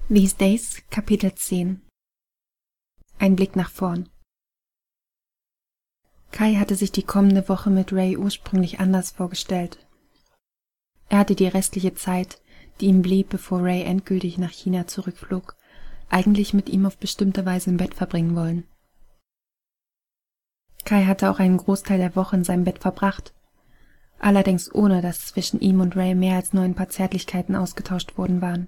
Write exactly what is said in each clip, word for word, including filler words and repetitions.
These Days, Kapitel zehn. Ein Blick nach vorn. Kai hatte sich die kommende Woche mit Ray ursprünglich anders vorgestellt. Er hatte die restliche Zeit, die ihm blieb, bevor Ray endgültig nach China zurückflog, eigentlich mit ihm auf bestimmte Weise im Bett verbringen wollen. Kai hatte auch einen Großteil der Woche in seinem Bett verbracht, allerdings ohne, dass zwischen ihm und Ray mehr als nur ein paar Zärtlichkeiten ausgetauscht worden waren.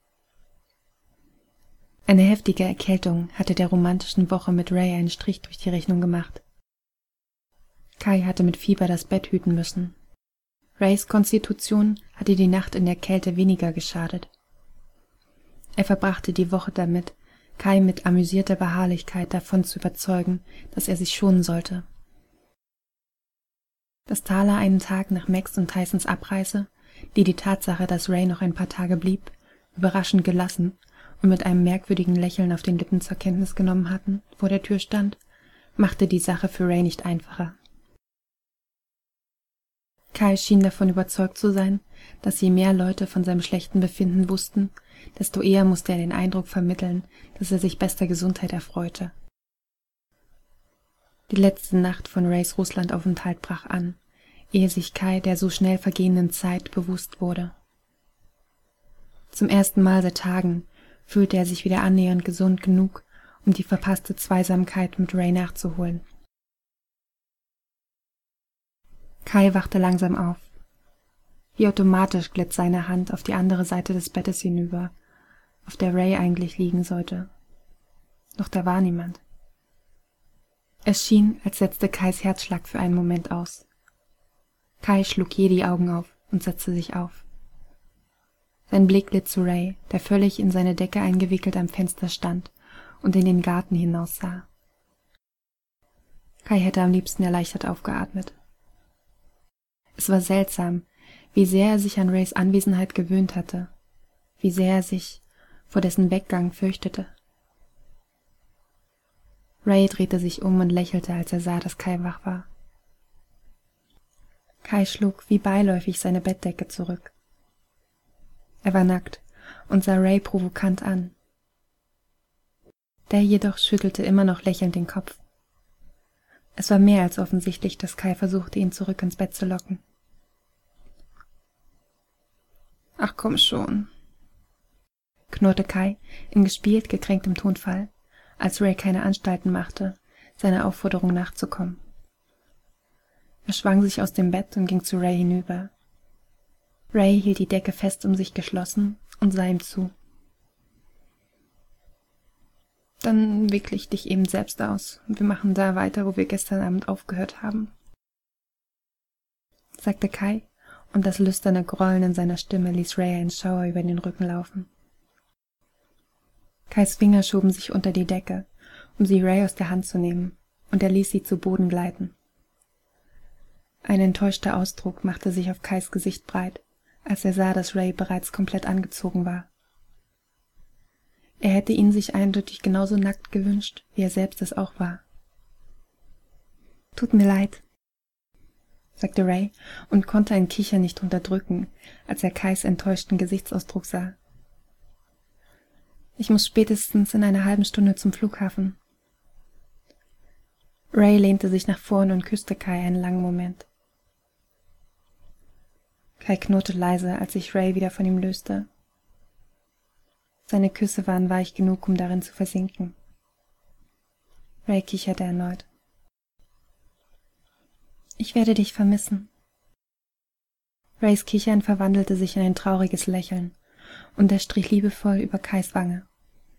Eine heftige Erkältung hatte der romantischen Woche mit Ray einen Strich durch die Rechnung gemacht. Kai hatte mit Fieber das Bett hüten müssen. Rays Konstitution hatte die Nacht in der Kälte weniger geschadet. Er verbrachte die Woche damit, Kai mit amüsierter Beharrlichkeit davon zu überzeugen, dass er sich schonen sollte. Dass Thala einen Tag nach Max und Tysons Abreise, die die Tatsache, dass Ray noch ein paar Tage blieb, überraschend gelassen und mit einem merkwürdigen Lächeln auf den Lippen zur Kenntnis genommen hatten, vor der Tür stand, machte die Sache für Ray nicht einfacher. Kai schien davon überzeugt zu sein, dass je mehr Leute von seinem schlechten Befinden wussten, desto eher musste er den Eindruck vermitteln, dass er sich bester Gesundheit erfreute. Die letzte Nacht von Rays Russlandaufenthalt brach an, ehe sich Kai der so schnell vergehenden Zeit bewusst wurde. Zum ersten Mal seit Tagen fühlte er sich wieder annähernd gesund genug, um die verpasste Zweisamkeit mit Ray nachzuholen. Kai wachte langsam auf. Wie automatisch glitt seine Hand auf die andere Seite des Bettes hinüber, auf der Ray eigentlich liegen sollte. Doch da war niemand. Es schien, als setzte Kais Herzschlag für einen Moment aus. Kai schlug je die Augen auf und setzte sich auf. Sein Blick glitt zu Ray, der völlig in seine Decke eingewickelt am Fenster stand und in den Garten hinaussah. Kai hätte am liebsten erleichtert aufgeatmet. Es war seltsam, wie sehr er sich an Rays Anwesenheit gewöhnt hatte, wie sehr er sich vor dessen Weggang fürchtete. Ray drehte sich um und lächelte, als er sah, dass Kai wach war. Kai schlug wie beiläufig seine Bettdecke zurück. Er war nackt und sah Ray provokant an. Der jedoch schüttelte immer noch lächelnd den Kopf. Es war mehr als offensichtlich, dass Kai versuchte, ihn zurück ins Bett zu locken. »Ach komm schon«, knurrte Kai in gespielt gekränktem Tonfall, als Ray keine Anstalten machte, seiner Aufforderung nachzukommen. Er schwang sich aus dem Bett und ging zu Ray hinüber. Ray hielt die Decke fest um sich geschlossen und sah ihm zu. »Dann wickle ich dich eben selbst aus und wir machen da weiter, wo wir gestern Abend aufgehört haben«, sagte Kai, und das lüsterne Grollen in seiner Stimme ließ Ray einen Schauer über den Rücken laufen. Kais Finger schoben sich unter die Decke, um sie Ray aus der Hand zu nehmen, und er ließ sie zu Boden gleiten. Ein enttäuschter Ausdruck machte sich auf Kais Gesicht breit, als er sah, dass Ray bereits komplett angezogen war. Er hätte ihn sich eindeutig genauso nackt gewünscht, wie er selbst es auch war. »Tut mir leid«, sagte Ray und konnte ein Kichern nicht unterdrücken, als er Kais enttäuschten Gesichtsausdruck sah. »Ich muss spätestens in einer halben Stunde zum Flughafen.« Ray lehnte sich nach vorn und küsste Kai einen langen Moment. Kai knurrte leise, als sich Ray wieder von ihm löste. Seine Küsse waren weich genug, um darin zu versinken. Ray kicherte erneut. »Ich werde dich vermissen.« Rays Kichern verwandelte sich in ein trauriges Lächeln, und er strich liebevoll über Kais Wange.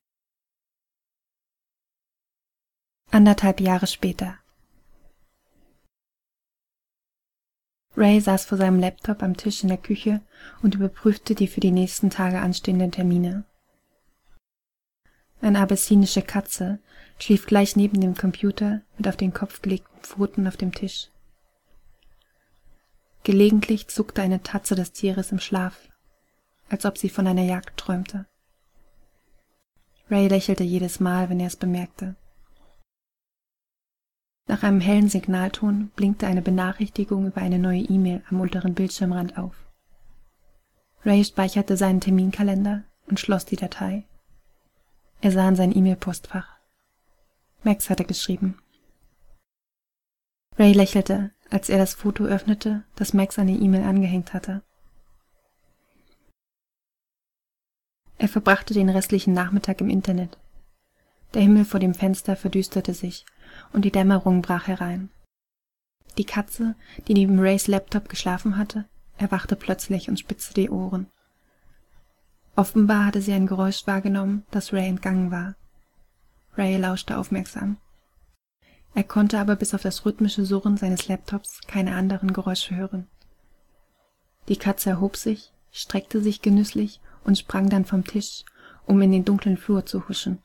Anderthalb Jahre später. Ray saß vor seinem Laptop am Tisch in der Küche und überprüfte die für die nächsten Tage anstehenden Termine. Eine abessinische Katze schlief gleich neben dem Computer mit auf den Kopf gelegten Pfoten auf dem Tisch. Gelegentlich zuckte eine Tatze des Tieres im Schlaf, als ob sie von einer Jagd träumte. Ray lächelte jedes Mal, wenn er es bemerkte. Nach einem hellen Signalton blinkte eine Benachrichtigung über eine neue E-Mail am unteren Bildschirmrand auf. Ray speicherte seinen Terminkalender und schloss die Datei, Er sah in sein E-Mail-Postfach. Max hatte geschrieben. Ray lächelte, als er das Foto öffnete, das Max an die E-Mail angehängt hatte. Er verbrachte den restlichen Nachmittag im Internet. Der Himmel vor dem Fenster verdüsterte sich und die Dämmerung brach herein. Die Katze, die neben Rays Laptop geschlafen hatte, erwachte plötzlich und spitzte die Ohren. Offenbar hatte sie ein Geräusch wahrgenommen, das Ray entgangen war. Ray lauschte aufmerksam. Er konnte aber bis auf das rhythmische Surren seines Laptops keine anderen Geräusche hören. Die Katze erhob sich, streckte sich genüsslich und sprang dann vom Tisch, um in den dunklen Flur zu huschen.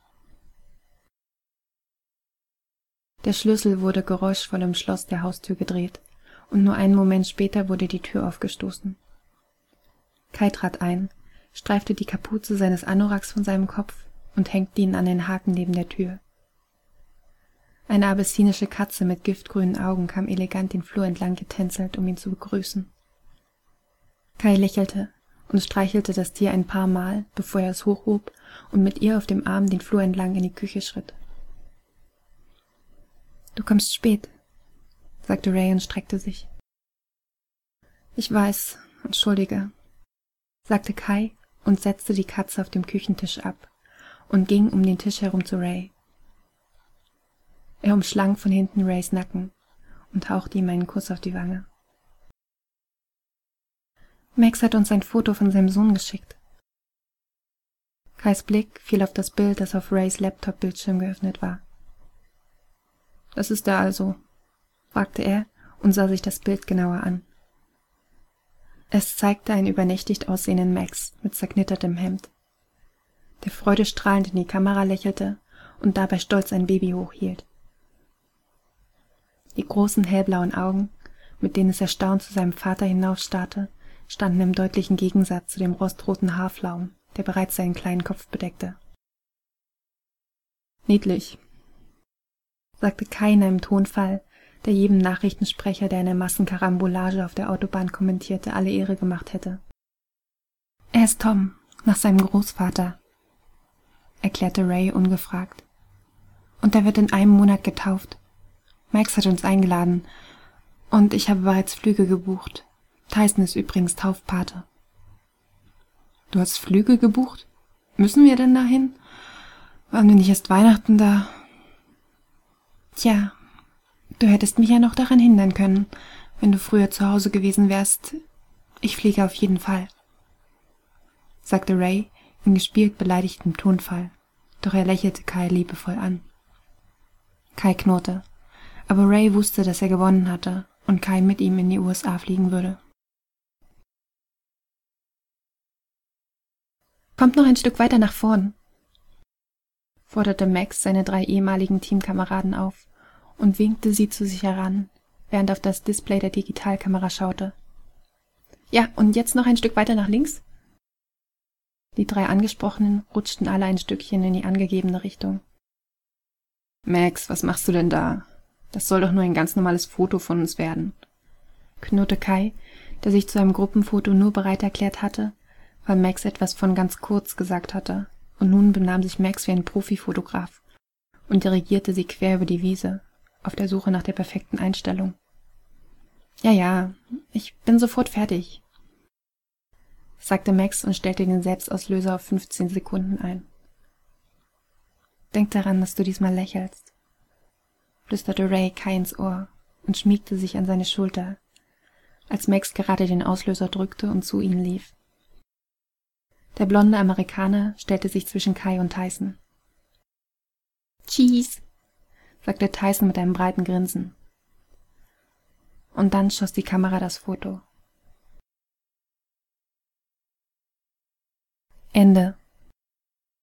Der Schlüssel wurde geräuschvoll im Schloss der Haustür gedreht, und nur einen Moment später wurde die Tür aufgestoßen. Kai trat ein, streifte die Kapuze seines Anoraks von seinem Kopf und hängte ihn an den Haken neben der Tür. Eine abessinische Katze mit giftgrünen Augen kam elegant den Flur entlang getänzelt, um ihn zu begrüßen. Kai lächelte und streichelte das Tier ein paar Mal, bevor er es hochhob und mit ihr auf dem Arm den Flur entlang in die Küche schritt. »Du kommst spät«, sagte Ray und streckte sich. »Ich weiß, entschuldige«, sagte Kai und setzte die Katze auf dem Küchentisch ab und ging um den Tisch herum zu Ray. Er umschlang von hinten Rays Nacken und hauchte ihm einen Kuss auf die Wange. »Max hat uns ein Foto von seinem Sohn geschickt.« Kais Blick fiel auf das Bild, das auf Rays Laptop-Bildschirm geöffnet war. »Das ist er also?« fragte er und sah sich das Bild genauer an. Es zeigte einen übernächtigt aussehenden Max mit zerknittertem Hemd, der freudestrahlend in die Kamera lächelte und dabei stolz ein Baby hochhielt. Die großen hellblauen Augen, mit denen es erstaunt zu seinem Vater hinaufstarrte, standen im deutlichen Gegensatz zu dem rostroten Haarflaum, der bereits seinen kleinen Kopf bedeckte. »Niedlich«, sagte Kai in einem Tonfall, der jedem Nachrichtensprecher, der eine Massenkarambolage auf der Autobahn kommentierte, alle Ehre gemacht hätte. »Er ist Tom, nach seinem Großvater«, erklärte Ray ungefragt. »Und er wird in einem Monat getauft. Max hat uns eingeladen und ich habe bereits Flüge gebucht. Tyson ist übrigens Taufpate.« »Du hast Flüge gebucht? Müssen wir denn dahin? Waren wir nicht erst Weihnachten da?« »Tja, du hättest mich ja noch daran hindern können, wenn du früher zu Hause gewesen wärst. Ich fliege auf jeden Fall«, sagte Ray in gespielt beleidigtem Tonfall, doch er lächelte Kai liebevoll an. Kai knurrte, aber Ray wusste, dass er gewonnen hatte und Kai mit ihm in die U S A fliegen würde. »Kommt noch ein Stück weiter nach vorn«, forderte Max seine drei ehemaligen Teamkameraden auf und winkte sie zu sich heran, während er auf das Display der Digitalkamera schaute. »Ja, und jetzt noch ein Stück weiter nach links?« Die drei Angesprochenen rutschten alle ein Stückchen in die angegebene Richtung. »Max, was machst du denn da? Das soll doch nur ein ganz normales Foto von uns werden«, knurrte Kai, der sich zu einem Gruppenfoto nur bereit erklärt hatte, weil Max etwas von ganz kurz gesagt hatte, und nun benahm sich Max wie ein Profifotograf und dirigierte sie quer über die Wiese, auf der Suche nach der perfekten Einstellung. »Ja, ja, ich bin sofort fertig«, sagte Max und stellte den Selbstauslöser auf fünfzehn Sekunden ein. »Denk daran, dass du diesmal lächelst«, flüsterte Ray Kai ins Ohr und schmiegte sich an seine Schulter, als Max gerade den Auslöser drückte und zu ihnen lief. Der blonde Amerikaner stellte sich zwischen Kai und Tyson. »Cheese«, sagte Tyson mit einem breiten Grinsen. Und dann schoss die Kamera das Foto.